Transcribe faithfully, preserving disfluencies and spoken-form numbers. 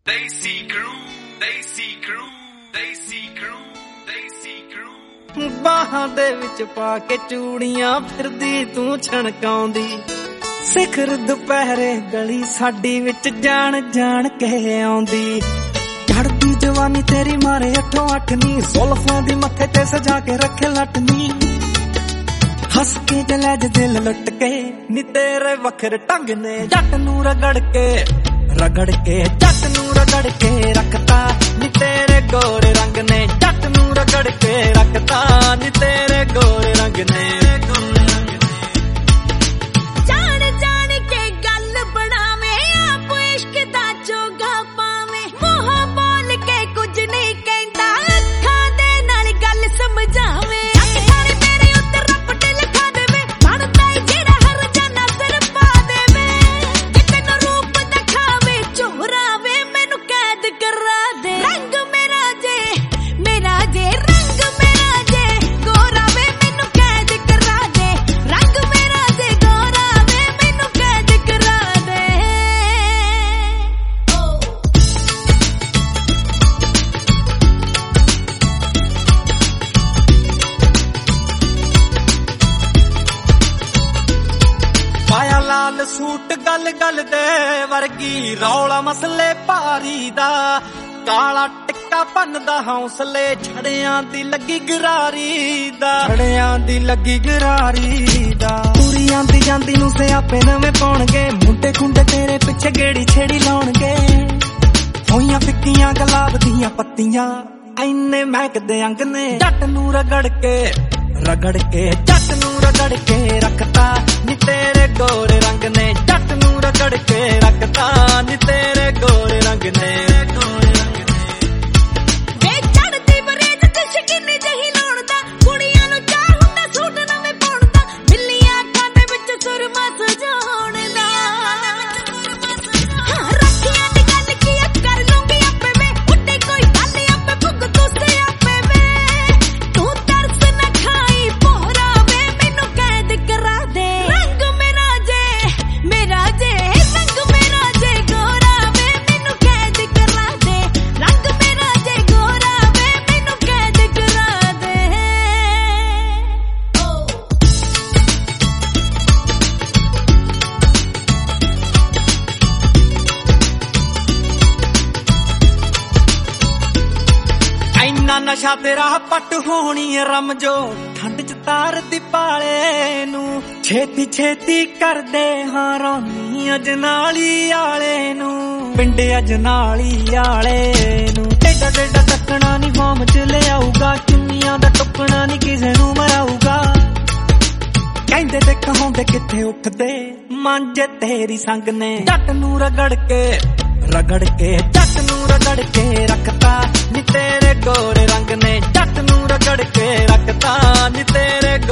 Desi crew, Desi crew, Desi crew, Desi crew। ਬਾਹਾਂ ਦੇ ਵਿੱਚ ਪਾ ਕੇ ਚੂੜੀਆਂ ਫਿਰਦੀ ਤੂੰ ਛਣਕਾਉਂਦੀ, ਸਿਖਰ ਦੁਪਹਿਰੇ ਗਲੀ ਸਾਡੀ ਵਿੱਚ ਜਾਣ ਜਾਣ ਕੇ ਆਉਂਦੀ। ਚੜਦੀ ਜਵਾਨੀ ਤੇਰੀ ਮਾਰੇ ਅੱਠੋਂ ਅੱਠ ਨੀ, ਜ਼ੁਲਫਾਂ ਦੀ ਮੱਥੇ ਤੇ ਸਜਾ ਕੇ ਰੱਖੇ ਲਟਨੀ। ਹੱਸ ਕੇ ਜਲੇ ਦਿਲ ਲੁੱਟ ਕੇ ਨੀ ਤੇਰੇ ਵੱਖਰੇ ਢੰਗ ਨੇ, ਜੱਟ ਨੂੰ ਰਗੜ ਕੇ ਰਗੜ ਕੇ ਜੱਟ ਨੂੰ ਰਗੜ ਕੇ ਰੱਖਤਾ ਨੀ ਤੇਰੇ ਗੋਰੇ ਰੰਗ ਨੇ, ਜੱਟ ਨੂੰ ਰਗੜ ਕੇ ਰੱਖਤਾ ਨੀ ਤੇਰੇ ਗੋਰੇ ਰੰਗ ਨੇ। ਜਾਣ ਜਾਣ ਕੇ ਗੱਲ ਬਣਾਵੇਂ, ਆਪ ਇਸ਼ਕ ਦਾ ਚੋਗਾ ਪਾਵੇਂ, ਮੂੰਹੋਂ ਬੋਲ ਕੇ ਕੁਝ ਨਹੀਂ ਕਹਿੰਦਾ, ਅੱਖਾਂ ਦੇ ਨਾਲ ਗੱਲ ਸਮਝਾਵੇਂ। ਲਾਲ ਸੂਟ ਗਲ ਗਲ ਦੇ ਵਰਗੀ, ਰੌਲਾ ਮਸਲੇ ਭਾਰੀ ਦਾ, ਕਾਲਾ ਟਿੱਕਾ ਭੰਨਦਾ ਹੌਸਲੇ, ਛੜਿਆਂ ਦੀ ਲੱਗੀ ਗਰਾਰੀ ਦਾ, ਛੜਿਆਂ ਦੀ ਲੱਗੀ ਗਰਾਰੀ ਦਾ। ਪੂਰੀ ਆਂਦੀ ਜਾਂਦੀ ਨੂੰ ਸਿਆਪੇ ਨਵੇਂ ਪਾਉਣਗੇ, ਮੁੰਡੇ ਖੁੰਡੇ ਤੇਰੇ ਪਿੱਛੇ ਗੇੜੀ ਛੇੜੀ ਲਾਉਣਗੇ। ਹੋਈਆਂ ਫਿੱਕੀਆਂ ਗੁਲਾਬ ਦੀਆਂ ਪੱਤੀਆਂ, ਐਨੇ ਮਹਿਕਦੇ ਅੰਗ ਨੇ, ਜੱਟ ਨੂੰ ਰਗੜ ਕੇ ਰਗੜ ਕੇ ਜੱਟ ਨੂੰ ਰਗੜ ਕੇ ਰੱਖਤਾ ਨੀ ਤੇਰੇ ਗੋਰੇ ਰੰਗ ਨੇ, ਜੱਟ ਨੂੰ ਰਗੜ ਕੇ ਰੱਖਤਾ ਨੀ ਤੇਰੇ ਗੋਰੇ ਰੰਗ ਨੇ। ਵੇ ਚੜਦੀ ਬਰੇਜ ਤੇ ਸ਼ਕੀਨੀ ਜਹੀ ਲਾਉਣ ਦਾ, ਕੁੜੀਆਂ ਨੂੰ ਚਾਹ ਹੁੰਦਾ ਸੂਟ ਨਵੇਂ ਪਾਉਣ ਦਾ, ਬਿੱਲੀਆਂ ਅੱਖਾਂ ਦੇ ਵਿੱਚ ਸੁਰਮਾ ਸਜਾਉਣ ਦਾ। ਰੱਖੀਆਂ ਦੀ ਗੱਲ ਕੀ ਕਰ ਲੂੰਗੀ ਆਪੇ ਵੇ, ਉੱਡੇ ਕੋਈ ਗੱਲ ਆਪੇ ਭੁੱਗ ਤੂੰ ਸਿਆਪੇ ਵੇ। ਤੂੰ ਤਰਸ ਨਾ ਖਾਈ ਪੋਰਾ ਵੇ, ਮੈਨੂੰ ਕੈਦ ਕਰਾ ਦੇ, ਰੰਗ ਮੇਰਾ ਜੇ ਮੇਰਾ ਜੇ, ਰੰਗ ਮੇਰਾ ਜੇ ਗੋਰਾ ਵੇ, ਮੈਨੂੰ ਕੈਦ ਕਰਾ ਦੇ, ਰੰਗ ਮੇਰਾ ਜੇ ਗੋਰਾ ਵੇ, ਮੈਨੂੰ ਕੈਦ ਕਰਾ ਦੇ। ਐਨਾ ਨਸ਼ਾ ਤੇਰਾ ਪੱਟ ਹੋਣੀ ਰਮਜੋ, ਠੰਡ ਚ ਤਾਰ ਦੀ ਪਾਲੇ ਨੂੰ, ਛੇਤੀ ਛੇਤੀ ਕਰਦੇ ਹਾਂ ਰੌਣੀ ਅਜਨਾਲੀ ਆਲੇ ਨੂੰ, ਪਿੰਡ ਅਜਨਾਲੀ ਆਲੇ ਨੂੰ। ਟੇਡਾ ਟੇਡਾ ਟੱਕਣਾ ਨੀ ਫਾਰਮ ਚ ਲਿਆਊਗਾ, ਚੁੰਨੀਆਂ ਦਾ ਟੁੱਕਣਾ ਨੀ ਕਿਸੇ ਨੂੰ ਮਰਾਊਗਾ। ਕਹਿੰਦੇ ਤੇ ਕਹਾਉਂਦੇ ਕਿੱਥੇ ਉੱਠਦੇ ਮਾਂਜੇ ਤੇਰੀ ਸੰਗ ਨੇ, ਜੱਟ ਨੂੰ ਰਗੜ ਕੇ ਰਗੜ ਕੇ ਜੱਟ ਨੂੰ ਰਗੜ ਕੇ ਰੱਖਤਾ ਨੀ ਤੇਰੇ ਗੋਰੇ ਰੰਗ ਨੇ, ਜੱਟ ਨੂੰ ਰਗੜ ਕੇ ਰੱਖਤਾ ਨੀ ਤੇਰੇ